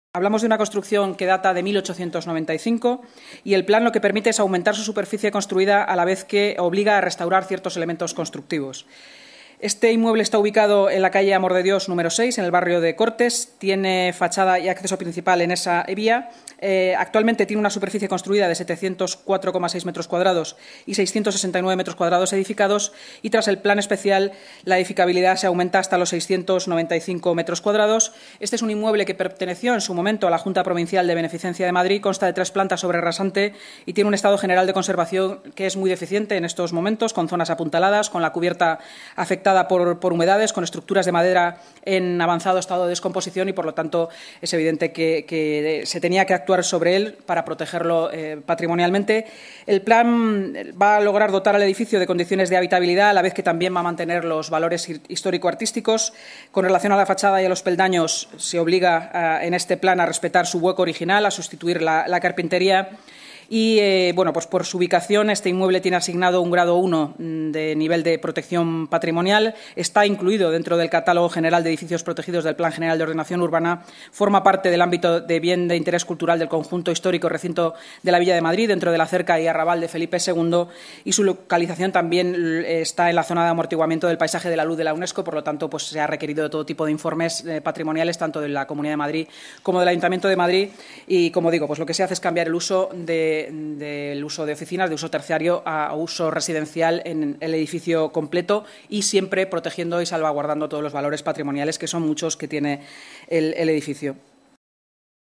Hablamos de una construcción que data de 1895 y el plan lo que permite es aumentar su superficie construida a la vez que obliga a restaurar ciertos elementos constructivos. Este inmueble está ubicado en la calle Amor de Dios número 6, en el barrio de Cortes. Tiene fachada y acceso principal en esa vía. Actualmente tiene una superficie construida de 704,6 metros cuadrados y 669 metros cuadrados edificados, y tras el plan especial la edificabilidad se aumenta hasta los 695 metros cuadrados. Este es un inmueble que perteneció en su momento a la Junta Provincial de Beneficencia de Madrid, consta de 3 plantas sobre rasante y tiene un estado general de conservación que es muy deficiente en estos momentos, con zonas apuntaladas, con la cubierta afectada por humedades, con estructuras de madera en avanzado estado de descomposición, y por lo tanto es evidente que se tenía que actuar sobre él para protegerlo patrimonialmente. El plan va a lograr dotar al edificio de condiciones de habitabilidad, a la vez que también va a mantener los valores histórico-artísticos. Con relación a la fachada y a los peldaños, se obliga en este plan a respetar su hueco original, a sustituir la carpintería. Y, pues por su ubicación, este inmueble tiene asignado un grado 1 de nivel de protección patrimonial. Está incluido dentro del Catálogo General de Edificios Protegidos del Plan General de Ordenación Urbana. Forma parte del ámbito de bien de interés cultural del conjunto histórico recinto de la Villa de Madrid, dentro de la cerca y arrabal de Felipe II. Y su localización también está en la zona de amortiguamiento del paisaje de la luz de la UNESCO. Por lo tanto, pues se ha requerido de todo tipo de informes patrimoniales, tanto de la Comunidad de Madrid como del Ayuntamiento de Madrid. Y, como digo, pues lo que se hace es cambiar el uso del uso de oficinas, de uso terciario, a uso residencial en el edificio completo, y siempre protegiendo y salvaguardando todos los valores patrimoniales, que son muchos, que tiene el edificio.